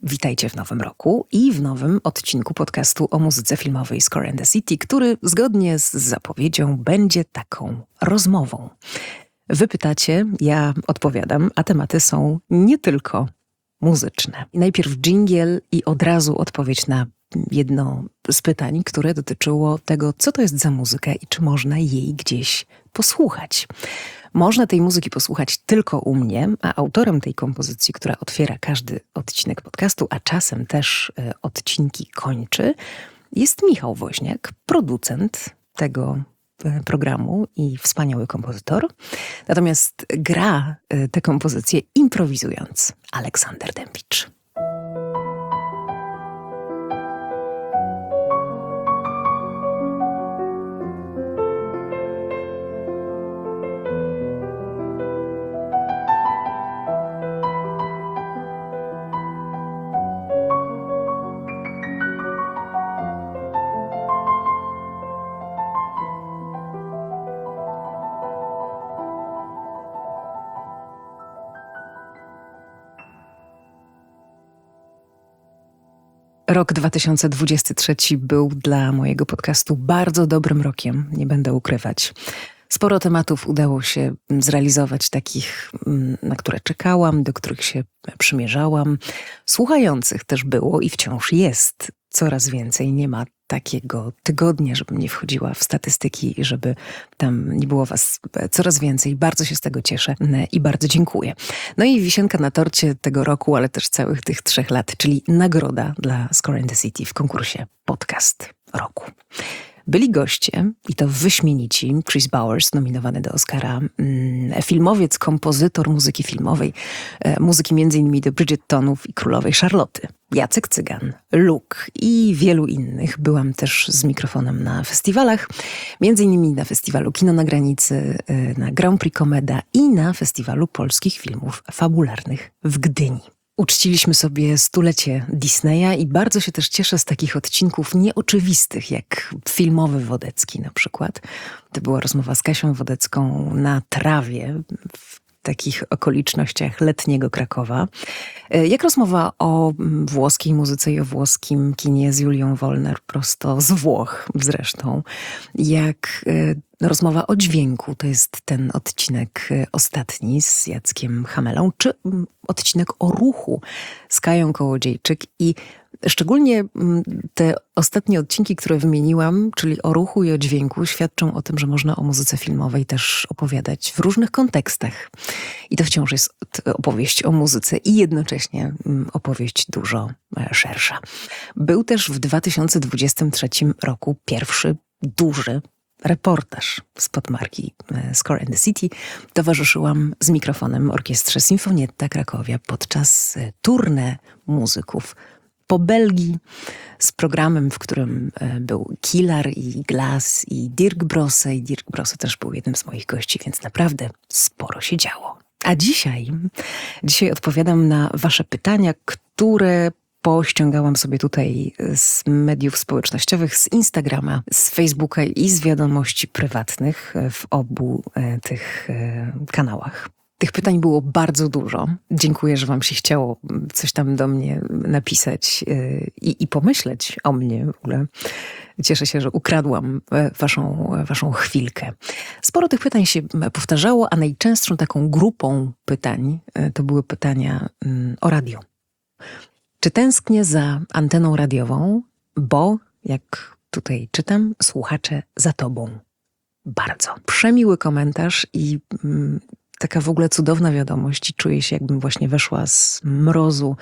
Witajcie w nowym roku i w nowym odcinku podcastu o muzyce filmowej Score and the City, który zgodnie z zapowiedzią będzie taką rozmową. Wy pytacie, ja odpowiadam, a tematy są nie tylko muzyczne. Najpierw dżingiel i od razu odpowiedź na jedno z pytań, które dotyczyło tego, co to jest za muzyka i czy można jej gdzieś posłuchać. Można tej muzyki posłuchać tylko u mnie, a autorem tej kompozycji, która otwiera każdy odcinek podcastu, a czasem też odcinki kończy, jest Michał Woźniak, producent tego programu i wspaniały kompozytor. Natomiast gra tę kompozycję improwizując Aleksander Dębicz. Rok 2023 był dla mojego podcastu bardzo dobrym rokiem, nie będę ukrywać. Sporo tematów udało się zrealizować, takich, na które czekałam, do których się przymierzałam. Słuchających też było i wciąż jest coraz więcej. Nie ma takiego tygodnia, żebym nie wchodziła w statystyki i żeby tam nie było was coraz więcej. Bardzo się z tego cieszę i bardzo dziękuję. No i wisienka na torcie tego roku, ale też całych tych 3 lat, czyli nagroda dla Score and the City w konkursie Podcast Roku. Byli goście, i to wyśmienici, Chris Bowers, nominowany do Oscara, filmowiec, kompozytor muzyki filmowej, muzyki m.in. do Bridgertonów i Królowej Charloty, Jacek Cygan, Luke i wielu innych. Byłam też z mikrofonem na festiwalach, m.in. na festiwalu Kino na Granicy, na Grand Prix Komeda i na festiwalu polskich filmów fabularnych w Gdyni. Uczciliśmy sobie 100-lecie Disneya i bardzo się też cieszę z takich odcinków nieoczywistych, jak filmowy Wodecki na przykład. To była rozmowa z Kasią Wodecką na trawie w takich okolicznościach letniego Krakowa. Jak rozmowa o włoskiej muzyce i o włoskim kinie z Julią Wolner, prosto z Włoch zresztą. Jak rozmowa o dźwięku, to jest ten odcinek ostatni z Jackiem Hamelą, czy odcinek o ruchu z Kają Kołodziejczyk. I szczególnie te ostatnie odcinki, które wymieniłam, czyli o ruchu i o dźwięku, świadczą o tym, że można o muzyce filmowej też opowiadać w różnych kontekstach. I to wciąż jest opowieść o muzyce i jednocześnie opowieść dużo szersza. Był też w 2023 roku pierwszy duży reportaż spod marki Score and the City. Towarzyszyłam z mikrofonem orkiestrze Sinfonietta Krakowia podczas tournée muzyków po Belgii z programem, w którym był Killar i Glass i Dirk Brosse. I Dirk Brosse też był jednym z moich gości, więc naprawdę sporo się działo. A dzisiaj odpowiadam na wasze pytania, które pościągałam sobie tutaj z mediów społecznościowych, z Instagrama, z Facebooka i z wiadomości prywatnych w obu tych kanałach. Tych pytań było bardzo dużo. Dziękuję, że wam się chciało coś tam do mnie napisać i pomyśleć o mnie w ogóle. Cieszę się, że ukradłam waszą chwilkę. Sporo tych pytań się powtarzało, a najczęstszą taką grupą pytań to były pytania o radio. Czy tęsknię za anteną radiową, bo, jak tutaj czytam, słuchacze za tobą. Bardzo. Przemiły komentarz i taka w ogóle cudowna wiadomość. Czuję się, jakbym właśnie weszła z mrozu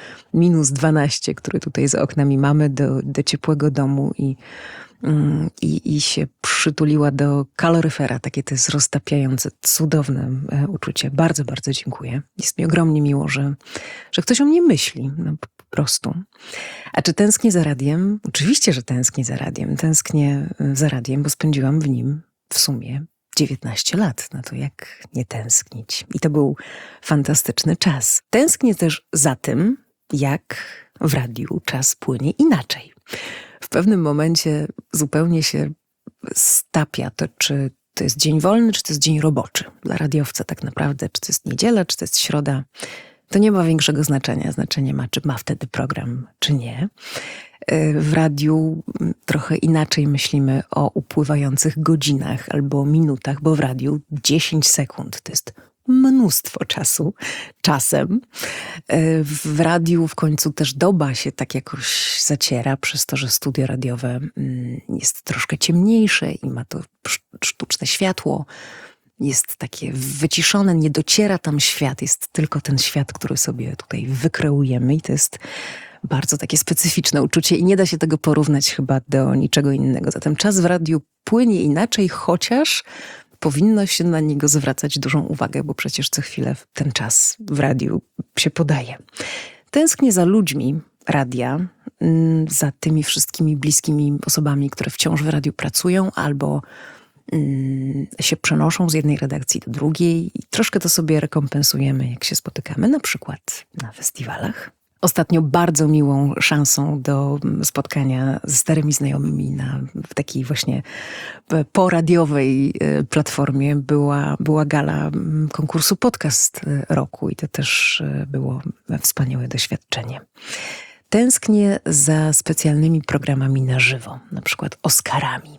-12, który tutaj za oknami mamy, do ciepłego domu i się przytuliła do kaloryfera. Takie to jest roztapiające, cudowne uczucie. Bardzo, bardzo dziękuję. Jest mi ogromnie miło, że ktoś o mnie myśli. No, po prostu. A czy tęsknię za radiem? Oczywiście, że tęsknię za radiem. Tęsknię za radiem, bo spędziłam w nim w sumie 19 lat. No to jak nie tęsknić? I to był fantastyczny czas. Tęsknię też za tym, jak w radiu czas płynie inaczej. W pewnym momencie zupełnie się stapia to, czy to jest dzień wolny, czy to jest dzień roboczy. Dla radiowca tak naprawdę, czy to jest niedziela, czy to jest środa. to nie ma większego znaczenia. Znaczenie ma, czy ma wtedy program, czy nie. W radiu trochę inaczej myślimy o upływających godzinach albo minutach, bo w radiu 10 sekund to jest mnóstwo czasu, czasem. W radiu w końcu też doba się tak jakoś zaciera, przez to, że studio radiowe jest troszkę ciemniejsze i ma to sztuczne światło. Jest takie wyciszone, nie dociera tam świat, jest tylko ten świat, który sobie tutaj wykreujemy i to jest bardzo takie specyficzne uczucie i nie da się tego porównać chyba do niczego innego. Zatem czas w radiu płynie inaczej, chociaż powinno się na niego zwracać dużą uwagę, bo przecież co chwilę ten czas w radiu się podaje. Tęsknię za ludźmi radia, za tymi wszystkimi bliskimi osobami, które wciąż w radiu pracują albo się przenoszą z jednej redakcji do drugiej i troszkę to sobie rekompensujemy, jak się spotykamy, na przykład na festiwalach. Ostatnio bardzo miłą szansą do spotkania z starymi znajomymi w takiej właśnie poradiowej platformie była gala konkursu Podcast Roku i to też było wspaniałe doświadczenie. Tęsknię za specjalnymi programami na żywo, na przykład Oscarami,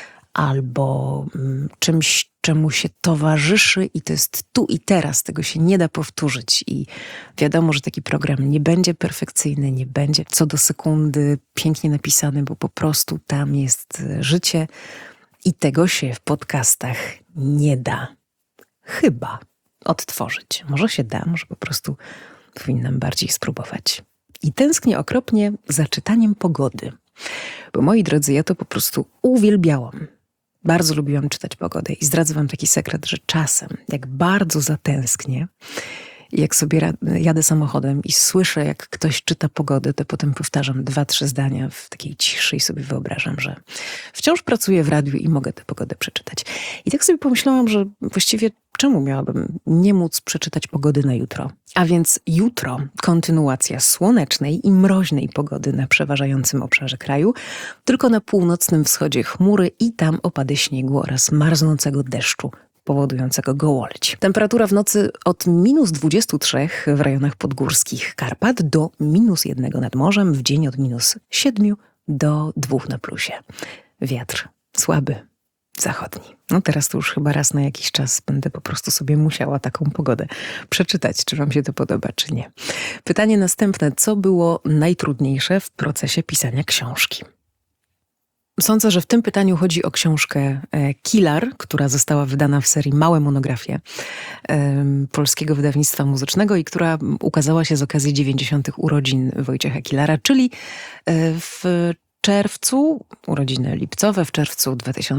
albo czymś, czemu się towarzyszy i to jest tu i teraz, tego się nie da powtórzyć i wiadomo, że taki program nie będzie perfekcyjny, nie będzie co do sekundy pięknie napisany, bo po prostu tam jest życie i tego się w podcastach nie da chyba odtworzyć. Może się da, może po prostu powinnam bardziej spróbować. I tęsknię okropnie za czytaniem pogody, bo moi drodzy, ja to po prostu uwielbiałam. Bardzo lubiłam czytać pogodę i zdradzę wam taki sekret, że czasem, jak bardzo zatęsknię, jak sobie jadę samochodem i słyszę, jak ktoś czyta pogodę, to potem powtarzam 2-3 zdania w takiej ciszy i sobie wyobrażam, że wciąż pracuję w radiu i mogę tę pogodę przeczytać. I tak sobie pomyślałam, że właściwie czemu miałabym nie móc przeczytać pogody na jutro? A więc jutro kontynuacja słonecznej i mroźnej pogody na przeważającym obszarze kraju, tylko na północnym wschodzie chmury i tam opady śniegu oraz marznącego deszczu powodującego gołoleć. Temperatura w nocy od -23 w rejonach podgórskich Karpat do -1 nad morzem, w dzień od -7 do 2 na plusie. Wiatr słaby, zachodni. No teraz to już chyba raz na jakiś czas będę po prostu sobie musiała taką pogodę przeczytać, czy wam się to podoba, czy nie. Pytanie następne. Co było najtrudniejsze w procesie pisania książki? Sądzę, że w tym pytaniu chodzi o książkę Kilar, która została wydana w serii Małe monografie polskiego wydawnictwa muzycznego i która ukazała się z okazji 90. urodzin Wojciecha Kilara, czyli w czerwcu, urodziny lipcowe, w czerwcu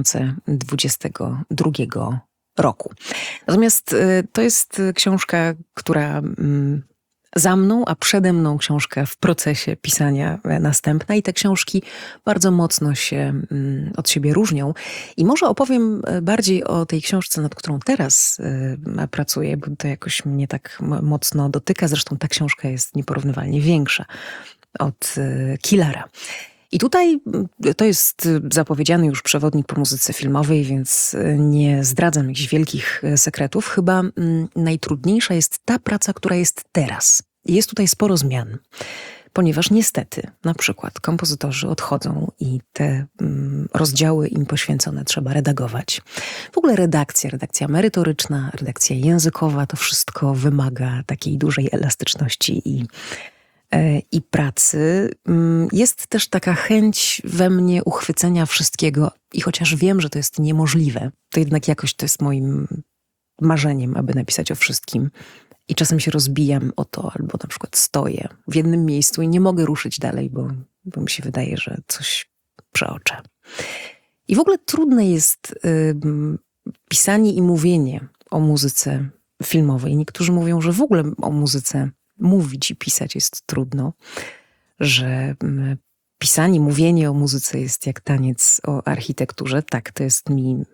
2022 roku. Natomiast to jest książka, która za mną, a przede mną książka w procesie pisania następna i te książki bardzo mocno się od siebie różnią. I może opowiem bardziej o tej książce, nad którą teraz pracuję, bo to jakoś mnie tak mocno dotyka. Zresztą ta książka jest nieporównywalnie większa od Kilara. I tutaj to jest zapowiedziany już przewodnik po muzyce filmowej, więc nie zdradzam jakichś wielkich sekretów. Chyba najtrudniejsza jest ta praca, która jest teraz. Jest tutaj sporo zmian, ponieważ niestety na przykład kompozytorzy odchodzą i te rozdziały im poświęcone trzeba redagować. W ogóle redakcja merytoryczna, redakcja językowa, to wszystko wymaga takiej dużej elastyczności i pracy. Jest też taka chęć we mnie uchwycenia wszystkiego i chociaż wiem, że to jest niemożliwe, to jednak jakoś to jest moim marzeniem, aby napisać o wszystkim. I czasem się rozbijam o to, albo na przykład stoję w jednym miejscu i nie mogę ruszyć dalej, bo mi się wydaje, że coś przeoczę. I w ogóle trudne jest pisanie i mówienie o muzyce filmowej. Niektórzy mówią, że w ogóle o muzyce mówić i pisać jest trudno, że pisanie, mówienie o muzyce jest jak taniec o architekturze. Tak, to jest mi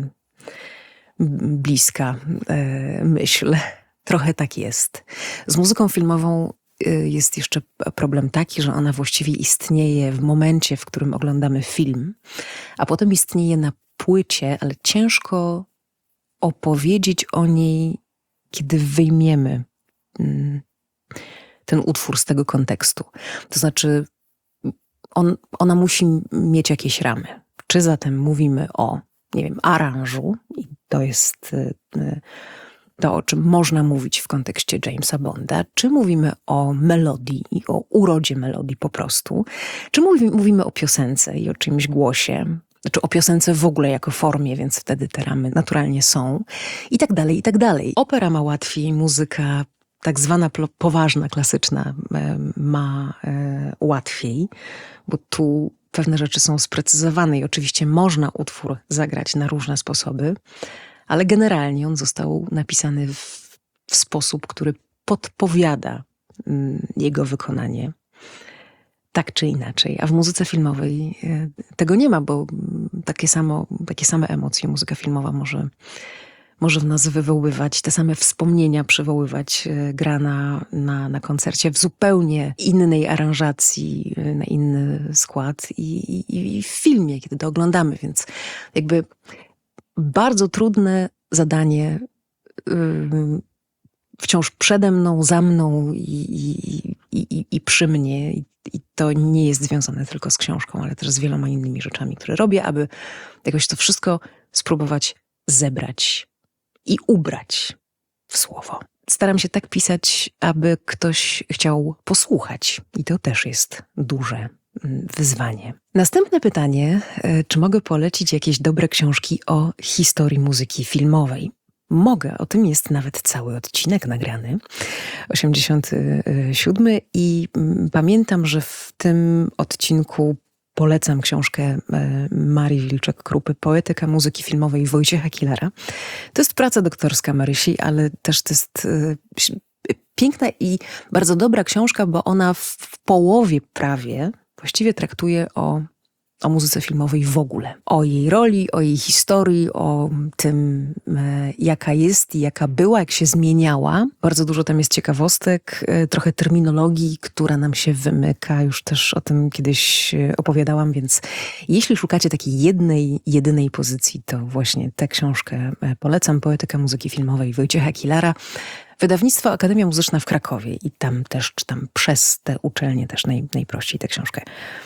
bliska myśl. Trochę tak jest. Z muzyką filmową jest jeszcze problem taki, że ona właściwie istnieje w momencie, w którym oglądamy film, a potem istnieje na płycie, ale ciężko opowiedzieć o niej, kiedy wyjmiemy ten utwór z tego kontekstu. To znaczy, ona musi mieć jakieś ramy. Czy zatem mówimy o, nie wiem, aranżu, i to jest to, o czym można mówić w kontekście Jamesa Bonda, czy mówimy o melodii i o urodzie melodii po prostu, czy mówimy o piosence i o czymś głosie, czy o piosence w ogóle jako formie, więc wtedy te ramy naturalnie są, i tak dalej, i tak dalej. Opera ma łatwiej, muzyka tak zwana poważna, klasyczna ma łatwiej, bo tu pewne rzeczy są sprecyzowane i oczywiście można utwór zagrać na różne sposoby, ale generalnie on został napisany w sposób, który podpowiada jego wykonanie tak czy inaczej. A w muzyce filmowej tego nie ma, bo takie same emocje muzyka filmowa może w nas wywoływać, te same wspomnienia przywoływać, grana na koncercie w zupełnie innej aranżacji, na inny skład i w filmie, kiedy to oglądamy, więc jakby bardzo trudne zadanie wciąż przede mną, za mną i przy mnie. I to nie jest związane tylko z książką, ale też z wieloma innymi rzeczami, które robię, aby jakoś to wszystko spróbować zebrać i ubrać w słowo. Staram się tak pisać, aby ktoś chciał posłuchać. I to też jest duże wyzwanie. Następne pytanie, czy mogę polecić jakieś dobre książki o historii muzyki filmowej? Mogę, o tym jest nawet cały odcinek nagrany, 87, i pamiętam, że w tym odcinku polecam książkę Marii Wilczek-Krupy, Poetyka muzyki filmowej Wojciecha Killara. To jest praca doktorska Marysi, ale też to jest piękna i bardzo dobra książka, bo ona w połowie prawie właściwie traktuje o muzyce filmowej w ogóle. O jej roli, o jej historii, o tym, jaka jest i jaka była, jak się zmieniała. Bardzo dużo tam jest ciekawostek, trochę terminologii, która nam się wymyka. Już też o tym kiedyś opowiadałam, więc jeśli szukacie takiej jedynej pozycji, to właśnie tę książkę polecam. Poetyka muzyki filmowej Wojciecha Killara. Wydawnictwo Akademia Muzyczna w Krakowie i tam też czytam przez te uczelnie też najprościej tę książkę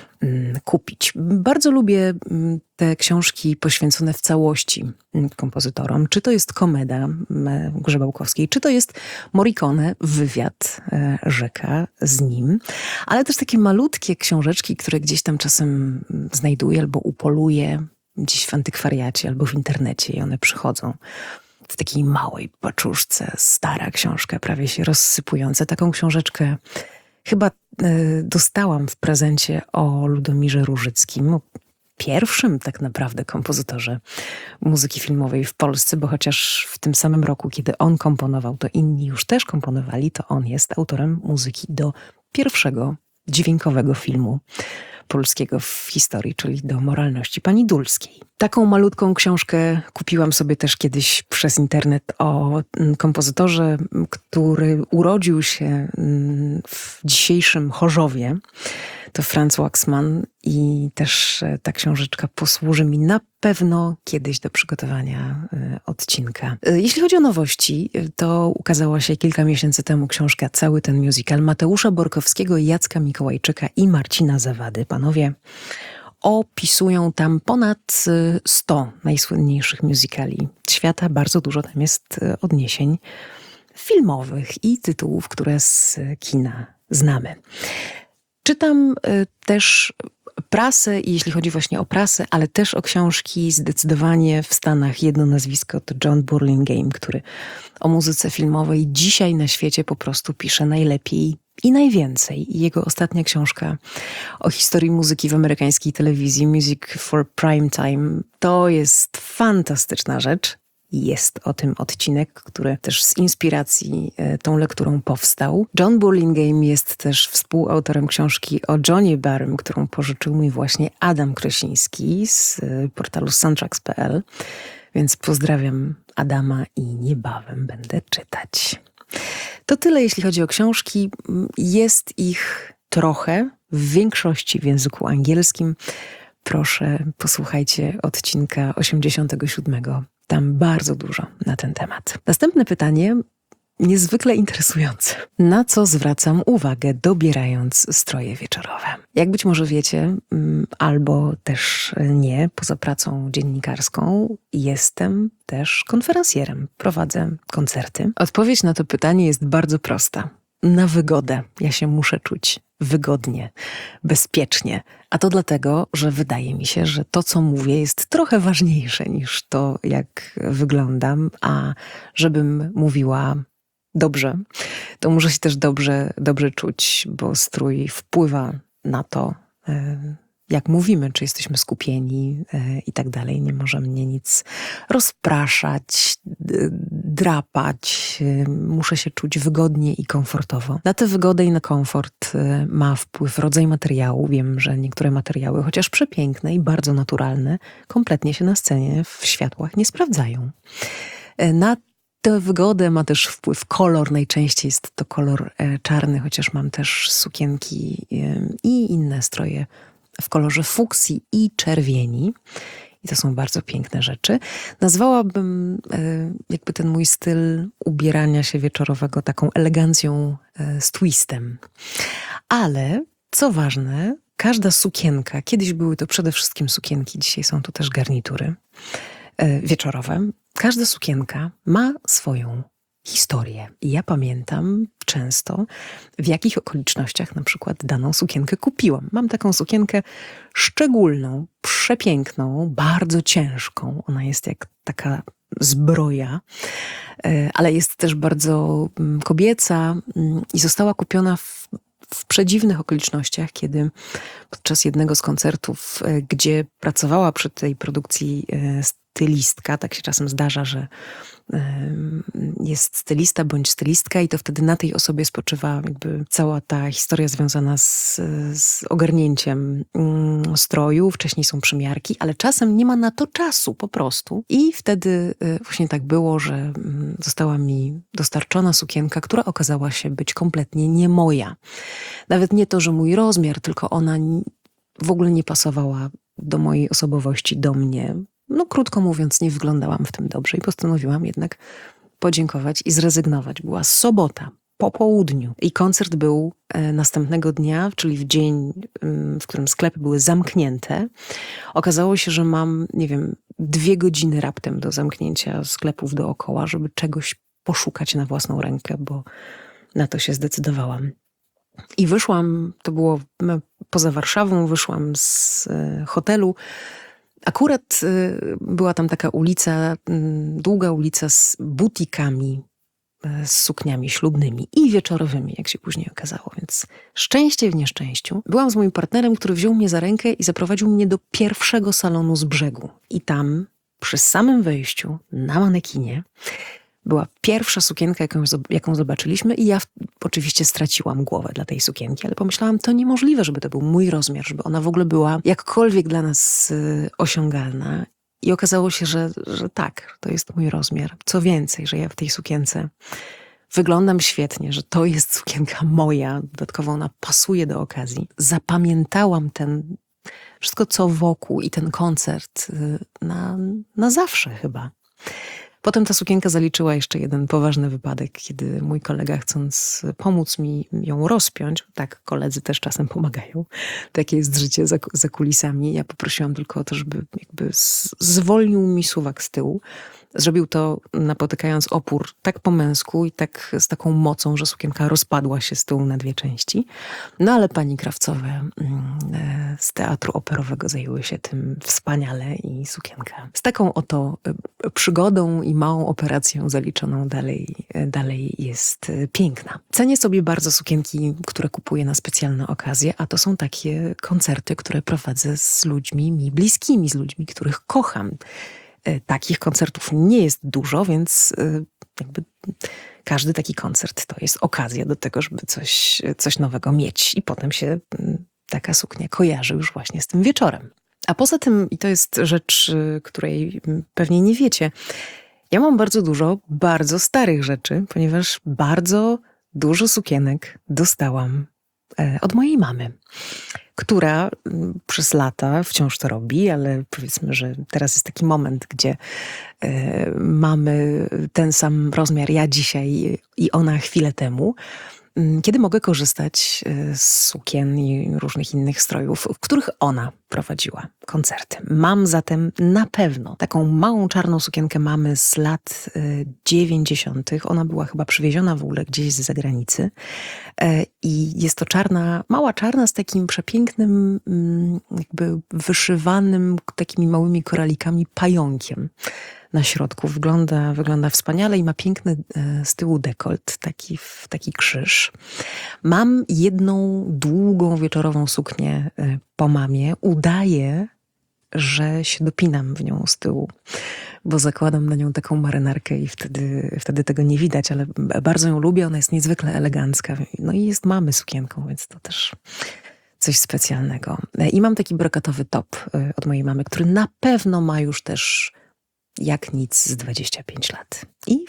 kupić. Bardzo lubię te książki poświęcone w całości kompozytorom. Czy to jest Komeda Grzebałkowskiej, czy to jest Morricone, wywiad Rzeka z nim, ale też takie malutkie książeczki, które gdzieś tam czasem znajduję albo upoluję gdzieś w antykwariacie albo w internecie i one przychodzą w takiej małej paczuszce, stara książka, prawie się rozsypująca. Taką książeczkę chyba dostałam w prezencie o Ludomirze Różyckim, o pierwszym tak naprawdę kompozytorze muzyki filmowej w Polsce, bo chociaż w tym samym roku, kiedy on komponował, to inni już też komponowali, to on jest autorem muzyki do pierwszego dźwiękowego filmu polskiego w historii, czyli do Moralności pani Dulskiej. Taką malutką książkę kupiłam sobie też kiedyś przez internet o kompozytorze, który urodził się w dzisiejszym Chorzowie. To Franz Waxman i też ta książeczka posłuży mi na pewno kiedyś do przygotowania odcinka. Jeśli chodzi o nowości, to ukazała się kilka miesięcy temu książka Cały ten musical Mateusza Borkowskiego, Jacka Mikołajczyka i Marcina Zawady. Panowie opisują tam ponad 100 najsłynniejszych musicali świata. Bardzo dużo tam jest odniesień filmowych i tytułów, które z kina znamy. Czytam też prasę i jeśli chodzi właśnie o prasę, ale też o książki, zdecydowanie w Stanach jedno nazwisko to John Burlingame, który o muzyce filmowej dzisiaj na świecie po prostu pisze najlepiej i najwięcej. I jego ostatnia książka o historii muzyki w amerykańskiej telewizji, Music for Prime Time, to jest fantastyczna rzecz. Jest o tym odcinek, który też z inspiracji tą lekturą powstał. John Burlingame jest też współautorem książki o Johnie Barrym, którą pożyczył mi właśnie Adam Krosiński z portalu soundtracks.pl. Więc pozdrawiam Adama i niebawem będę czytać. To tyle, jeśli chodzi o książki. Jest ich trochę, w większości w języku angielskim. Proszę, posłuchajcie odcinka 87. Tam bardzo dużo na ten temat. Następne pytanie niezwykle interesujące. Na co zwracam uwagę, dobierając stroje wieczorowe? Jak być może wiecie, albo też nie, poza pracą dziennikarską, jestem też konferencjerem. Prowadzę koncerty. Odpowiedź na to pytanie jest bardzo prosta. Na wygodę. Ja się muszę czuć wygodnie, bezpiecznie. A to dlatego, że wydaje mi się, że to, co mówię, jest trochę ważniejsze niż to, jak wyglądam, a żebym mówiła dobrze, to muszę się też dobrze czuć, bo strój wpływa na to, jak mówimy, czy jesteśmy skupieni i tak dalej. Nie może mnie nic rozpraszać, drapać. Muszę się czuć wygodnie i komfortowo. Na tę wygodę i na komfort ma wpływ rodzaj materiału. Wiem, że niektóre materiały, chociaż przepiękne i bardzo naturalne, kompletnie się na scenie w światłach nie sprawdzają. Na tę wygodę ma też wpływ kolor. Najczęściej jest to kolor czarny, chociaż mam też sukienki i inne stroje w kolorze fuksji i czerwieni. I to są bardzo piękne rzeczy. Nazwałabym jakby ten mój styl ubierania się wieczorowego taką elegancją z twistem. Ale co ważne, każda sukienka, kiedyś były to przede wszystkim sukienki, dzisiaj są to też garnitury wieczorowe. Każda sukienka ma swoją historię. I ja pamiętam często, w jakich okolicznościach na przykład daną sukienkę kupiłam. Mam taką sukienkę szczególną, przepiękną, bardzo ciężką. Ona jest jak taka zbroja, ale jest też bardzo kobieca i została kupiona w przedziwnych okolicznościach, kiedy podczas jednego z koncertów, gdzie pracowała przy tej produkcji stylistka, tak się czasem zdarza, że jest stylista bądź stylistka i to wtedy na tej osobie spoczywa jakby cała ta historia związana z ogarnięciem stroju. Wcześniej są przymiarki, ale czasem nie ma na to czasu po prostu. I wtedy właśnie tak było, że została mi dostarczona sukienka, która okazała się być kompletnie nie moja. Nawet nie to, że mój rozmiar, tylko ona w ogóle nie pasowała do mojej osobowości, do mnie. No krótko mówiąc, nie wyglądałam w tym dobrze i postanowiłam jednak podziękować i zrezygnować. Była sobota, po południu i koncert był następnego dnia, czyli w dzień, w którym sklepy były zamknięte. Okazało się, że mam, 2 godziny raptem do zamknięcia sklepów dookoła, żeby czegoś poszukać na własną rękę, bo na to się zdecydowałam. I wyszłam, to było poza Warszawą, wyszłam z hotelu. Akurat była tam taka ulica, długa ulica z butikami, z sukniami ślubnymi i wieczorowymi, jak się później okazało. Więc szczęście w nieszczęściu. Byłam z moim partnerem, który wziął mnie za rękę i zaprowadził mnie do pierwszego salonu z brzegu. I tam, przy samym wejściu, na manekinie, była pierwsza sukienka, jaką zobaczyliśmy i ja oczywiście straciłam głowę dla tej sukienki, ale pomyślałam, to niemożliwe, żeby to był mój rozmiar, żeby ona w ogóle była jakkolwiek dla nas osiągalna. I okazało się, że tak, to jest mój rozmiar. Co więcej, że ja w tej sukience wyglądam świetnie, że to jest sukienka moja, dodatkowo ona pasuje do okazji. Zapamiętałam wszystko, co wokół i ten koncert na zawsze chyba. Potem ta sukienka zaliczyła jeszcze jeden poważny wypadek, kiedy mój kolega, chcąc pomóc mi ją rozpiąć, tak, koledzy też czasem pomagają, takie jest życie za kulisami, ja poprosiłam tylko o to, żeby jakby zwolnił mi suwak z tyłu. Zrobił to napotykając opór tak po męsku i tak z taką mocą, że sukienka rozpadła się z tyłu na 2 części. No ale pani krawcowe z teatru operowego zajęły się tym wspaniale i sukienka z taką oto przygodą i małą operacją zaliczoną dalej jest piękna. Cenię sobie bardzo sukienki, które kupuję na specjalne okazje, a to są takie koncerty, które prowadzę z ludźmi mi bliskimi, z ludźmi, których kocham. Takich koncertów nie jest dużo, więc jakby każdy taki koncert to jest okazja do tego, żeby coś nowego mieć. I potem się taka suknia kojarzy już właśnie z tym wieczorem. A poza tym, i to jest rzecz, której pewnie nie wiecie, ja mam bardzo dużo bardzo starych rzeczy, ponieważ bardzo dużo sukienek dostałam od mojej mamy, która przez lata wciąż to robi, ale powiedzmy, że teraz jest taki moment, gdzie mamy ten sam rozmiar ja dzisiaj i ona chwilę temu, kiedy mogę korzystać z sukien i różnych innych strojów, w których ona prowadziła koncerty. Mam zatem na pewno taką małą czarną sukienkę mamy z lat 90. Ona była chyba przywieziona w ogóle gdzieś z zagranicy. I jest to mała czarna z takim przepięknym, jakby wyszywanym takimi małymi koralikami pająkiem na środku. Wygląda wspaniale i ma piękny z tyłu dekolt, taki krzyż. Mam jedną długą wieczorową suknię po mamie. Udaję, że się dopinam w nią z tyłu, bo zakładam na nią taką marynarkę i wtedy tego nie widać, ale bardzo ją lubię. Ona jest niezwykle elegancka. No i jest mamy sukienką, więc to też coś specjalnego. I mam taki brokatowy top od mojej mamy, który na pewno ma już też jak nic z 25 lat. I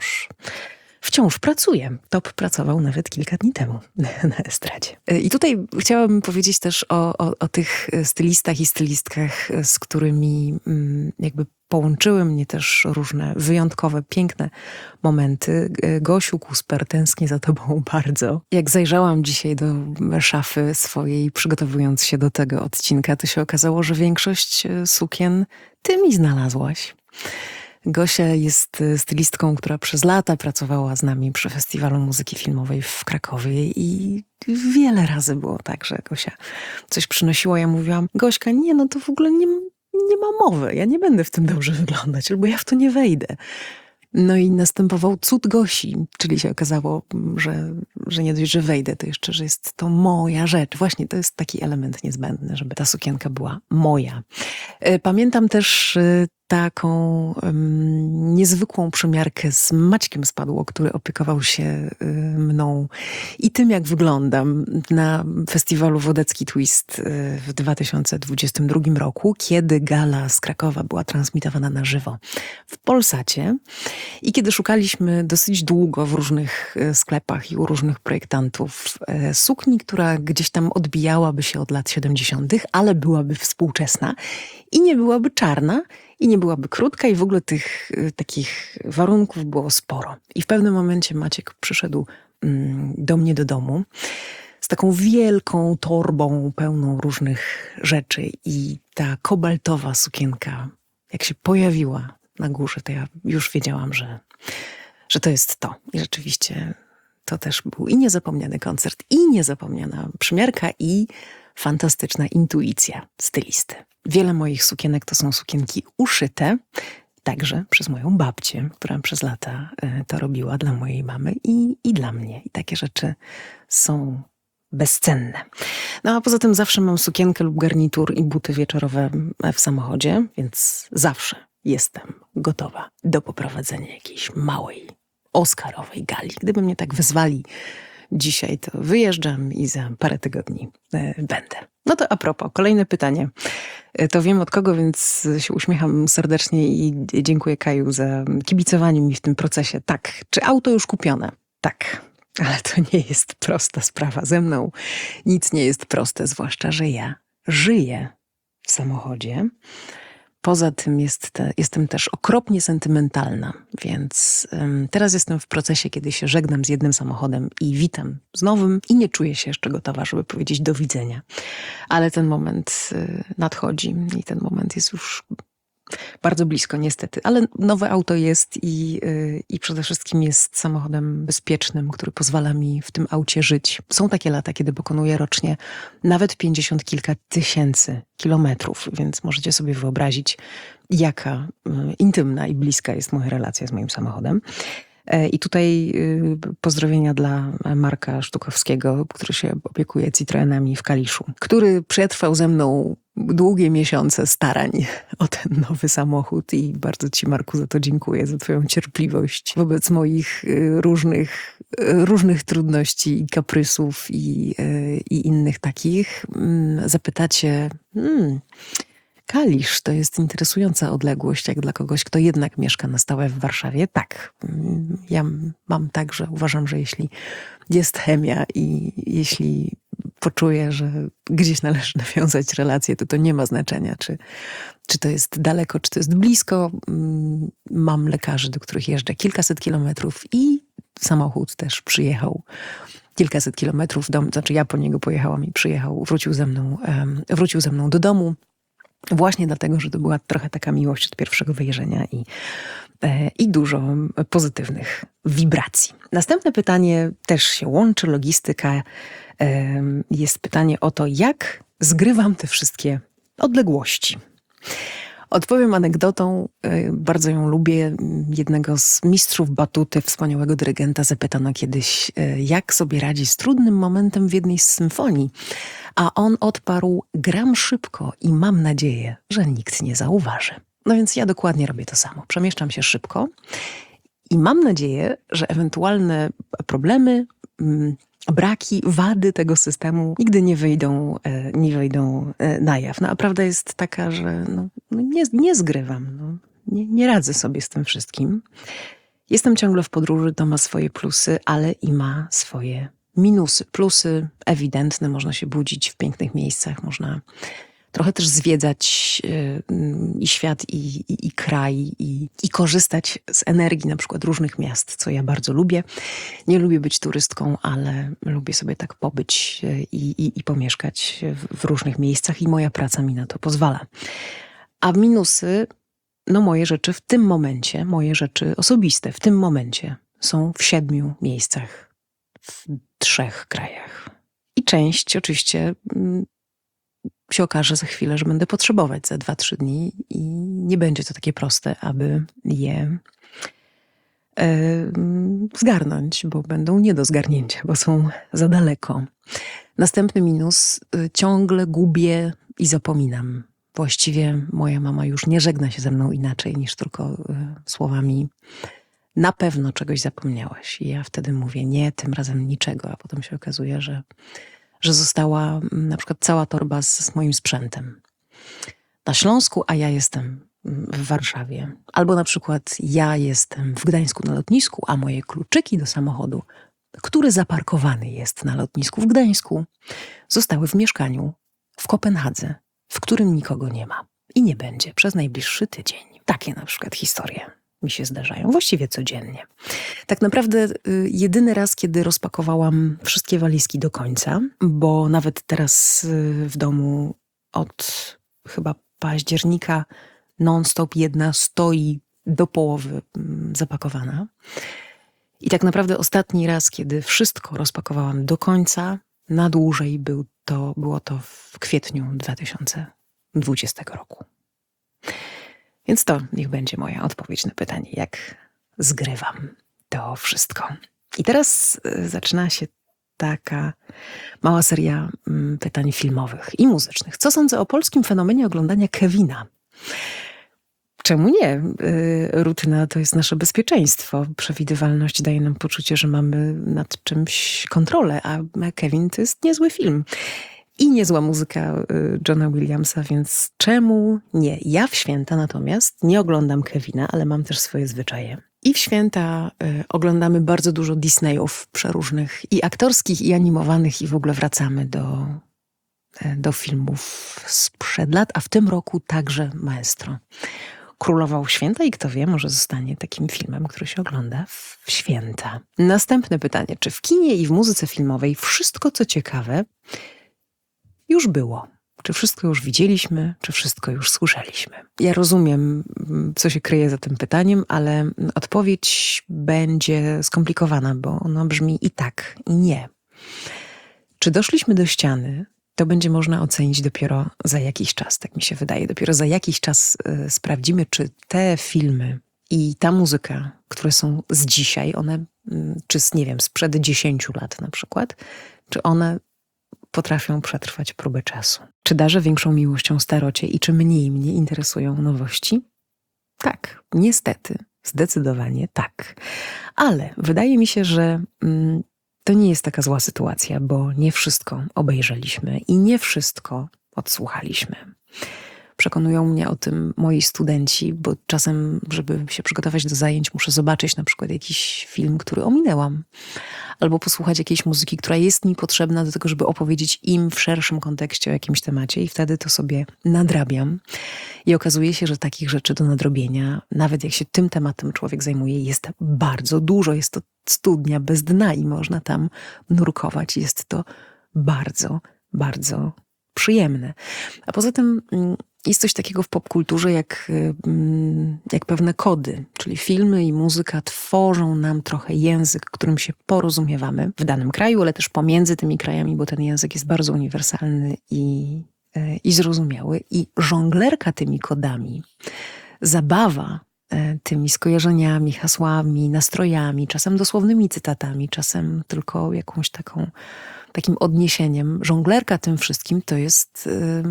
wciąż pracuje. Top pracował nawet kilka dni temu na estradzie. I tutaj chciałabym powiedzieć też o tych stylistach i stylistkach, z którymi jakby połączyły mnie też różne wyjątkowe, piękne momenty. Gosiu Kusper, tęsknię za tobą bardzo. Jak zajrzałam dzisiaj do szafy swojej, przygotowując się do tego odcinka, to się okazało, że większość sukien ty mi znalazłaś. Gosia jest stylistką, która przez lata pracowała z nami przy Festiwalu Muzyki Filmowej w Krakowie i wiele razy było tak, że Gosia coś przynosiła. Ja mówiłam, Gośka, nie, no to w ogóle nie ma mowy, ja nie będę w tym dobrze wyglądać, albo ja w to nie wejdę. No i następował cud Gosi, czyli się okazało, że nie dość, że wejdę, to jeszcze, że jest to moja rzecz. Właśnie to jest taki element niezbędny, żeby ta sukienka była moja. Pamiętam też taką niezwykłą przymiarkę z Maćkiem Spadło, który opiekował się mną i tym, jak wyglądam na festiwalu Wodecki Twist w 2022 roku, kiedy gala z Krakowa była transmitowana na żywo w Polsacie i kiedy szukaliśmy dosyć długo w różnych sklepach i u różnych projektantów sukni, która gdzieś tam odbijałaby się od lat 70., ale byłaby współczesna i nie byłaby czarna, i nie byłaby krótka i w ogóle tych takich warunków było sporo. I w pewnym momencie Maciek przyszedł do mnie do domu z taką wielką torbą pełną różnych rzeczy i ta kobaltowa sukienka, jak się pojawiła na górze, to ja już wiedziałam, że to jest to. I rzeczywiście to też był i niezapomniany koncert, i niezapomniana przymiarka, i fantastyczna intuicja stylisty. Wiele moich sukienek to są sukienki uszyte, także przez moją babcię, która przez lata to robiła dla mojej mamy i dla mnie. I takie rzeczy są bezcenne. No a poza tym zawsze mam sukienkę lub garnitur i buty wieczorowe w samochodzie, więc zawsze jestem gotowa do poprowadzenia jakiejś małej, oscarowej gali. Gdyby mnie tak wezwali dzisiaj, to wyjeżdżam i za parę tygodni będę. No to a propos, kolejne pytanie. To wiem od kogo, więc się uśmiecham serdecznie i dziękuję Kaju za kibicowanie mi w tym procesie. Tak, czy auto już kupione? Tak, ale to nie jest prosta sprawa. Ze mną nic nie jest proste, zwłaszcza, że ja żyję w samochodzie. Poza tym jestem też okropnie sentymentalna, więc teraz jestem w procesie, kiedy się żegnam z jednym samochodem i witam z nowym i nie czuję się jeszcze gotowa, żeby powiedzieć do widzenia. Ale ten moment nadchodzi i ten moment jest już bardzo blisko niestety, ale nowe auto jest i przede wszystkim jest samochodem bezpiecznym, który pozwala mi w tym aucie żyć. Są takie lata, kiedy pokonuję rocznie nawet 50 kilka tysięcy kilometrów, więc możecie sobie wyobrazić, jaka intymna i bliska jest moja relacja z moim samochodem. I tutaj pozdrowienia dla Marka Sztukowskiego, który się opiekuje Citroenami w Kaliszu, który przetrwał ze mną długie miesiące starań o ten nowy samochód i bardzo ci, Marku, za to dziękuję, za twoją cierpliwość wobec moich różnych trudności i kaprysów i innych takich. Zapytacie, Kalisz to jest interesująca odległość, jak dla kogoś, kto jednak mieszka na stałe w Warszawie. Tak, ja mam tak, że uważam, że jeśli jest chemia i jeśli poczuję, że gdzieś należy nawiązać relację, to nie ma znaczenia, czy to jest daleko, czy to jest blisko. Mam lekarzy, do których jeżdżę kilkaset kilometrów i samochód też przyjechał kilkaset kilometrów. Znaczy ja po niego pojechałam i przyjechał, wrócił ze mną do domu. Właśnie dlatego, że to była trochę taka miłość od pierwszego wejrzenia i dużo pozytywnych wibracji. Następne pytanie też się łączy, logistyka. Jest pytanie o to, jak zgrywam te wszystkie odległości. Odpowiem anegdotą, bardzo ją lubię. Jednego z mistrzów batuty, wspaniałego dyrygenta, zapytano kiedyś, jak sobie radzi z trudnym momentem w jednej z symfonii. A on odparł, gram szybko i mam nadzieję, że nikt nie zauważy. No więc ja dokładnie robię to samo. Przemieszczam się szybko i mam nadzieję, że ewentualne problemy, braki, wady tego systemu nigdy nie wyjdą na jaw. No, a prawda jest taka, że nie zgrywam. Nie radzę sobie z tym wszystkim. Jestem ciągle w podróży, to ma swoje plusy, ale i ma swoje minusy. Plusy ewidentne, można się budzić w pięknych miejscach, można trochę też zwiedzać i świat, i kraj, i korzystać z energii na przykład różnych miast, co ja bardzo lubię. Nie lubię być turystką, ale lubię sobie tak pobyć i pomieszkać w różnych miejscach i moja praca mi na to pozwala. A minusy, moje rzeczy w tym momencie, moje rzeczy osobiste w tym momencie są w 7 miejscach, w 3 krajach. I część oczywiście się okaże za chwilę, że będę potrzebować za 2-3 dni i nie będzie to takie proste, aby je zgarnąć, bo będą nie do zgarnięcia, bo są za daleko. Następny minus, ciągle gubię i zapominam. Właściwie moja mama już nie żegna się ze mną inaczej niż tylko słowami na pewno czegoś zapomniałaś. I ja wtedy mówię nie, tym razem niczego, a potem się okazuje, że została na przykład cała torba z moim sprzętem na Śląsku, a ja jestem w Warszawie. Albo na przykład ja jestem w Gdańsku na lotnisku, a moje kluczyki do samochodu, który zaparkowany jest na lotnisku w Gdańsku, zostały w mieszkaniu w Kopenhadze, w którym nikogo nie ma i nie będzie przez najbliższy tydzień. Takie na przykład historie mi się zdarzają, właściwie codziennie. Tak naprawdę jedyny raz, kiedy rozpakowałam wszystkie walizki do końca, bo nawet teraz w domu od chyba października non-stop jedna stoi do połowy zapakowana. I tak naprawdę ostatni raz, kiedy wszystko rozpakowałam do końca, na dłużej było to w kwietniu 2020 roku. Więc to niech będzie moja odpowiedź na pytanie, jak zgrywam to wszystko. I teraz zaczyna się taka mała seria pytań filmowych i muzycznych. Co sądzę o polskim fenomenie oglądania Kevina? Czemu nie? Rutyna to jest nasze bezpieczeństwo. Przewidywalność daje nam poczucie, że mamy nad czymś kontrolę, a Kevin to jest niezły film. I niezła muzyka Johna Williamsa, więc czemu nie? Ja w święta natomiast nie oglądam Kevina, ale mam też swoje zwyczaje. I w święta oglądamy bardzo dużo Disneyów przeróżnych, i aktorskich, i animowanych, i w ogóle wracamy do filmów sprzed lat, a w tym roku także Maestro królował święta i kto wie, może zostanie takim filmem, który się ogląda w święta. Następne pytanie. Czy w kinie i w muzyce filmowej wszystko, co ciekawe, już było? Czy wszystko już widzieliśmy? Czy wszystko już słyszeliśmy? Ja rozumiem, co się kryje za tym pytaniem, ale odpowiedź będzie skomplikowana, bo ona brzmi i tak, i nie. Czy doszliśmy do ściany? To będzie można ocenić dopiero za jakiś czas, tak mi się wydaje. Dopiero za jakiś czas sprawdzimy, czy te filmy i ta muzyka, które są z dzisiaj, one, czy sprzed 10 lat na przykład, czy one potrafią przetrwać próbę czasu. Czy darzę większą miłością starocie i czy mniej mnie interesują nowości? Tak, niestety, zdecydowanie tak. Ale wydaje mi się, że to nie jest taka zła sytuacja, bo nie wszystko obejrzeliśmy i nie wszystko odsłuchaliśmy. Przekonują mnie o tym moi studenci, bo czasem, żeby się przygotować do zajęć, muszę zobaczyć na przykład jakiś film, który ominęłam, albo posłuchać jakiejś muzyki, która jest mi potrzebna do tego, żeby opowiedzieć im w szerszym kontekście o jakimś temacie i wtedy to sobie nadrabiam. I okazuje się, że takich rzeczy do nadrobienia, nawet jak się tym tematem człowiek zajmuje, jest bardzo dużo. Jest to studnia bez dna i można tam nurkować. Jest to bardzo, bardzo przyjemne. A poza tym jest coś takiego w popkulturze jak pewne kody, czyli filmy i muzyka tworzą nam trochę język, którym się porozumiewamy w danym kraju, ale też pomiędzy tymi krajami, bo ten język jest bardzo uniwersalny i zrozumiały. I żonglerka tymi kodami, zabawa tymi skojarzeniami, hasłami, nastrojami, czasem dosłownymi cytatami, czasem tylko jakąś takim odniesieniem. Żonglerka tym wszystkim to jest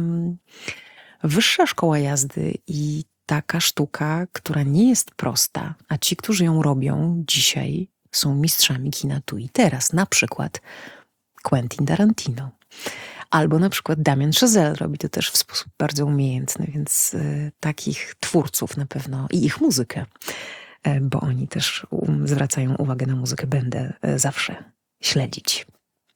wyższa szkoła jazdy i taka sztuka, która nie jest prosta, a ci, którzy ją robią dzisiaj, są mistrzami kina tu i teraz. Na przykład Quentin Tarantino. Albo na przykład Damien Chazelle robi to też w sposób bardzo umiejętny, więc takich twórców na pewno i ich muzykę, bo oni też zwracają uwagę na muzykę, będę zawsze śledzić.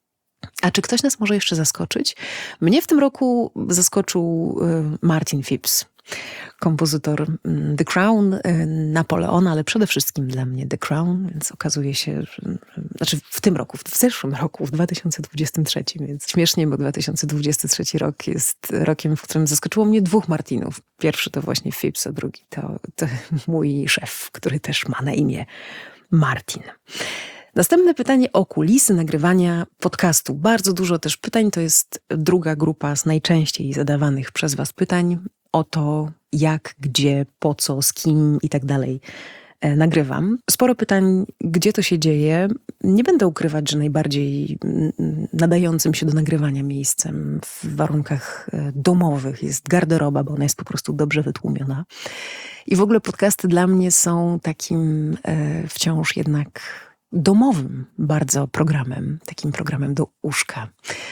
A czy ktoś nas może jeszcze zaskoczyć? Mnie w tym roku zaskoczył Martin Phipps, kompozytor The Crown, Napoleona, ale przede wszystkim dla mnie The Crown, więc okazuje się, znaczy w tym roku, w zeszłym roku, w 2023, więc śmiesznie, bo 2023 rok jest rokiem, w którym zaskoczyło mnie dwóch Martinów. Pierwszy to właśnie Phipps, a drugi to mój szef, który też ma na imię Martin. Następne pytanie o kulisy nagrywania podcastu. Bardzo dużo też pytań, to jest druga grupa z najczęściej zadawanych przez was pytań o to, jak, gdzie, po co, z kim i tak dalej nagrywam. Sporo pytań, gdzie to się dzieje. Nie będę ukrywać, że najbardziej nadającym się do nagrywania miejscem w warunkach domowych jest garderoba, bo ona jest po prostu dobrze wytłumiona. I w ogóle podcasty dla mnie są takim wciąż jednak domowym bardzo programem, takim programem do uszka,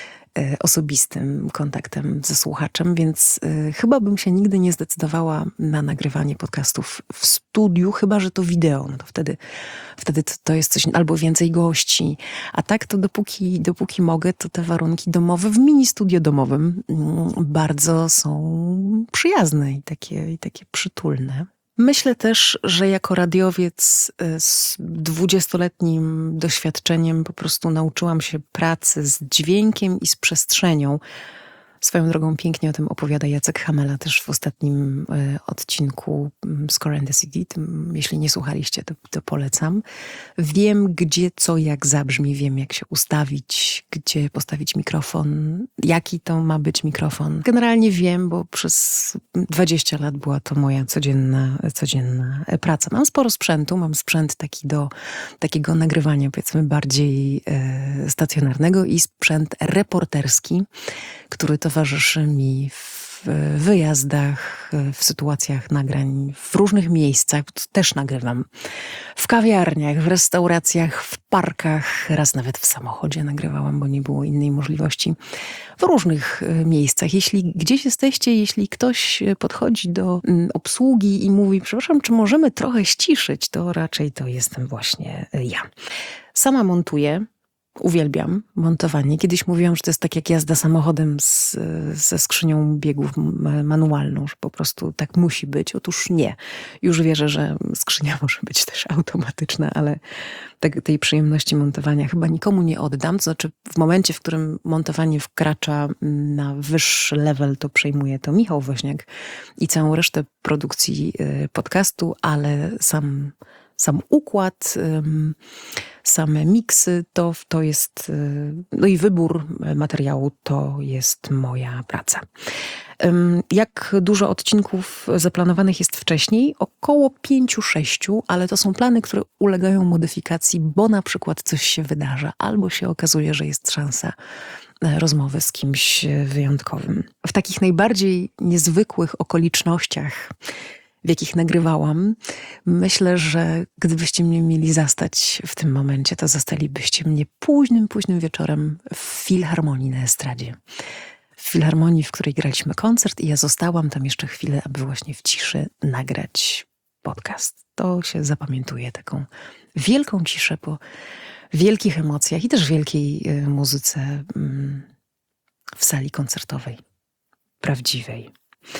osobistym kontaktem ze słuchaczem, więc chyba bym się nigdy nie zdecydowała na nagrywanie podcastów w studiu, chyba że to wideo, no to wtedy to jest coś, albo więcej gości, a tak to dopóki mogę, to te warunki domowe w mini studio domowym bardzo są przyjazne i takie przytulne. Myślę też, że jako radiowiec z 20-letnim doświadczeniem po prostu nauczyłam się pracy z dźwiękiem i z przestrzenią. Swoją drogą pięknie o tym opowiada Jacek Hamela też w ostatnim odcinku Score and the CD. Jeśli nie słuchaliście, to polecam. Wiem, gdzie, co, jak zabrzmi. Wiem, jak się ustawić, gdzie postawić mikrofon, jaki to ma być mikrofon. Generalnie wiem, bo przez 20 lat była to moja codzienna praca. Mam sporo sprzętu. Mam sprzęt taki do takiego nagrywania, powiedzmy, bardziej stacjonarnego i sprzęt reporterski, który towarzyszy mi w wyjazdach, w sytuacjach nagrań, w różnych miejscach. Też nagrywam w kawiarniach, w restauracjach, w parkach, raz nawet w samochodzie nagrywałam, bo nie było innej możliwości. W różnych miejscach. Jeśli gdzieś jesteście, jeśli ktoś podchodzi do obsługi i mówi, przepraszam, czy możemy trochę ściszyć, to raczej to jestem właśnie ja. Sama montuję. Uwielbiam montowanie. Kiedyś mówiłam, że to jest tak jak jazda samochodem ze skrzynią biegów manualną, że po prostu tak musi być. Otóż nie. Już wierzę, że skrzynia może być też automatyczna, ale tej przyjemności montowania chyba nikomu nie oddam. To znaczy w momencie, w którym montowanie wkracza na wyższy level, to przejmuje to Michał Woźniak i całą resztę produkcji podcastu, ale sam układ, same miksy, to jest, no i wybór materiału to jest moja praca. Jak dużo odcinków zaplanowanych jest wcześniej? Około 5-6, ale to są plany, które ulegają modyfikacji, bo na przykład coś się wydarza, albo się okazuje, że jest szansa rozmowy z kimś wyjątkowym. W takich najbardziej niezwykłych okolicznościach, w jakich nagrywałam, myślę, że gdybyście mnie mieli zastać w tym momencie, to zastalibyście mnie późnym wieczorem w Filharmonii na estradzie. w filharmonii, w której graliśmy koncert i ja zostałam tam jeszcze chwilę, aby właśnie w ciszy nagrać podcast. To się zapamiętuje, taką wielką ciszę po wielkich emocjach i też wielkiej muzyce w sali koncertowej, prawdziwej.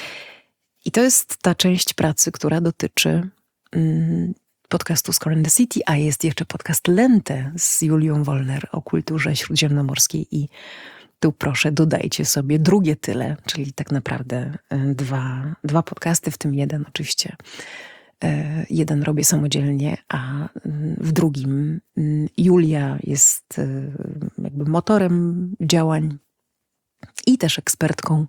I to jest ta część pracy, która dotyczy podcastu Score in the City, a jest jeszcze podcast Lente z Julią Wolner o kulturze śródziemnomorskiej i tu proszę dodajcie sobie drugie tyle, czyli tak naprawdę dwa podcasty, w tym jeden oczywiście. Jeden robię samodzielnie, a w drugim Julia jest jakby motorem działań i też ekspertką,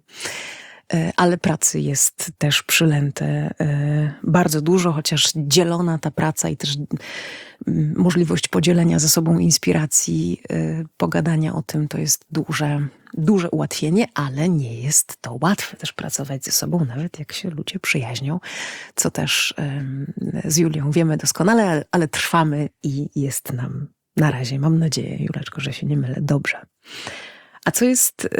ale pracy jest też przy Lente bardzo dużo, chociaż dzielona ta praca i też możliwość podzielenia ze sobą inspiracji, pogadania o tym, to jest duże ułatwienie, ale nie jest to łatwe też pracować ze sobą, nawet jak się ludzie przyjaźnią, co też z Julią wiemy doskonale, ale trwamy i jest nam na razie, mam nadzieję, Juleczko, że się nie mylę, dobrze. A co jest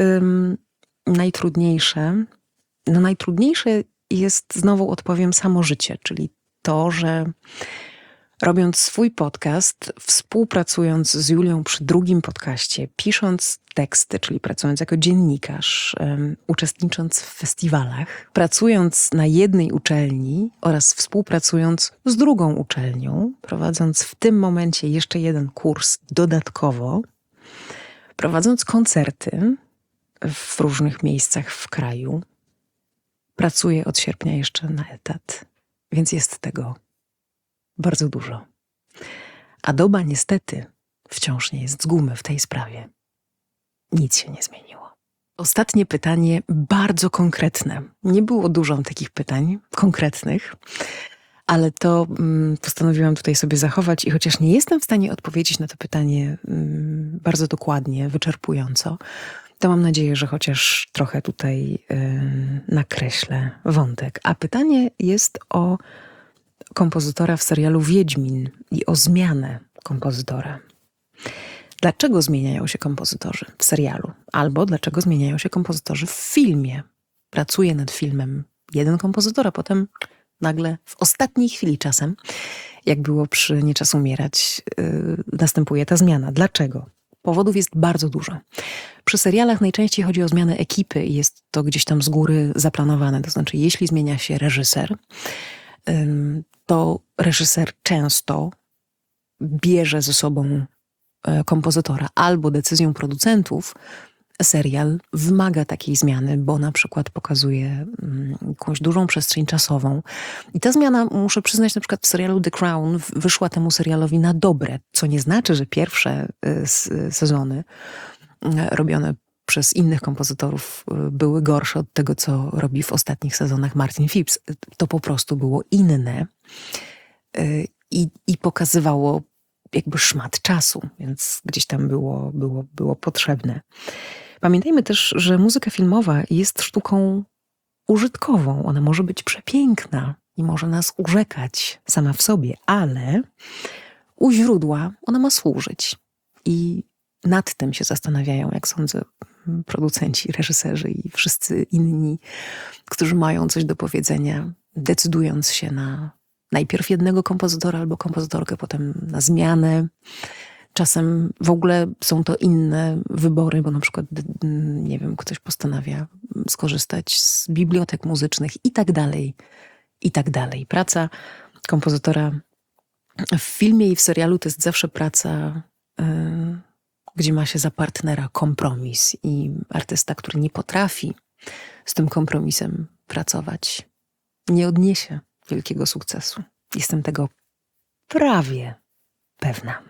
najtrudniejsze? No najtrudniejsze jest, znowu odpowiem, samo życie, czyli to, że robiąc swój podcast, współpracując z Julią przy drugim podcaście, pisząc teksty, czyli pracując jako dziennikarz, uczestnicząc w festiwalach, pracując na jednej uczelni oraz współpracując z drugą uczelnią, prowadząc w tym momencie jeszcze jeden kurs dodatkowo, prowadząc koncerty w różnych miejscach w kraju, pracuję od sierpnia jeszcze na etat, więc jest tego bardzo dużo. A doba niestety wciąż nie jest z gumy w tej sprawie. Nic się nie zmieniło. Ostatnie pytanie, bardzo konkretne. Nie było dużo takich pytań konkretnych, ale to postanowiłam tutaj sobie zachować i chociaż nie jestem w stanie odpowiedzieć na to pytanie bardzo dokładnie, wyczerpująco, to mam nadzieję, że chociaż trochę tutaj nakreślę wątek. A pytanie jest o kompozytora w serialu Wiedźmin i o zmianę kompozytora. Dlaczego zmieniają się kompozytorzy w serialu? Albo dlaczego zmieniają się kompozytorzy w filmie? Pracuje nad filmem jeden kompozytor, a potem nagle w ostatniej chwili czasem, jak było przy Nie czas umierać, następuje ta zmiana. Dlaczego? Powodów jest bardzo dużo. Przy serialach najczęściej chodzi o zmianę ekipy i jest to gdzieś tam z góry zaplanowane. To znaczy, jeśli zmienia się reżyser, to reżyser często bierze ze sobą kompozytora albo decyzją producentów serial wymaga takiej zmiany, bo na przykład pokazuje jakąś dużą przestrzeń czasową. I ta zmiana, muszę przyznać, na przykład w serialu The Crown wyszła temu serialowi na dobre, co nie znaczy, że pierwsze sezony robione przez innych kompozytorów były gorsze od tego, co robi w ostatnich sezonach Martin Phipps. To po prostu było inne i pokazywało jakby szmat czasu, więc gdzieś tam było potrzebne. Pamiętajmy też, że muzyka filmowa jest sztuką użytkową. Ona może być przepiękna i może nas urzekać sama w sobie, ale u źródła ona ma służyć. I nad tym się zastanawiają, jak sądzę, producenci, reżyserzy i wszyscy inni, którzy mają coś do powiedzenia, decydując się na najpierw jednego kompozytora albo kompozytorkę, potem na zmianę. Czasem w ogóle są to inne wybory, bo na przykład, nie wiem, ktoś postanawia skorzystać z bibliotek muzycznych i tak dalej, i tak dalej. Praca kompozytora w filmie i w serialu to jest zawsze praca, gdzie ma się za partnera kompromis i artysta, który nie potrafi z tym kompromisem pracować, nie odniesie wielkiego sukcesu. Jestem tego prawie pewna.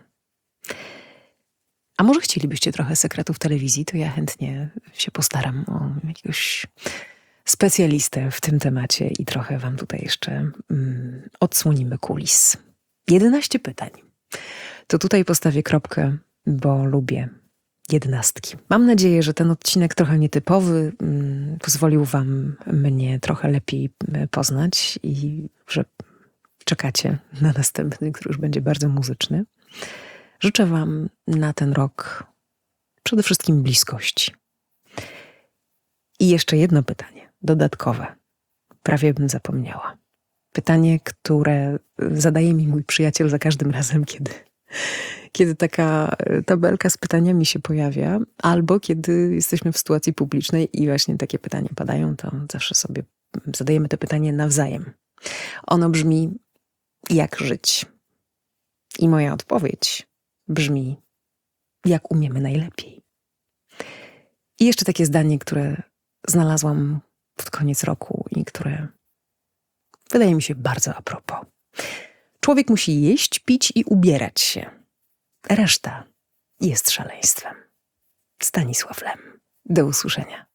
A może chcielibyście trochę sekretów telewizji, to ja chętnie się postaram o jakiegoś specjalistę w tym temacie i trochę wam tutaj jeszcze odsłonimy kulis. 11 pytań. To tutaj postawię kropkę, bo lubię 11. Mam nadzieję, że ten odcinek trochę nietypowy pozwolił wam mnie trochę lepiej poznać i że czekacie na następny, który już będzie bardzo muzyczny. Życzę wam na ten rok przede wszystkim bliskości. I jeszcze jedno pytanie, dodatkowe. Prawie bym zapomniała. Pytanie, które zadaje mi mój przyjaciel za każdym razem, kiedy taka tabelka z pytaniami się pojawia, albo kiedy jesteśmy w sytuacji publicznej i właśnie takie pytania padają, to zawsze sobie zadajemy to pytanie nawzajem. Ono brzmi: jak żyć? I moja odpowiedź brzmi: jak umiemy najlepiej. I jeszcze takie zdanie, które znalazłam pod koniec roku i które wydaje mi się bardzo a propos. Człowiek musi jeść, pić i ubierać się. Reszta jest szaleństwem. Stanisław Lem. Do usłyszenia.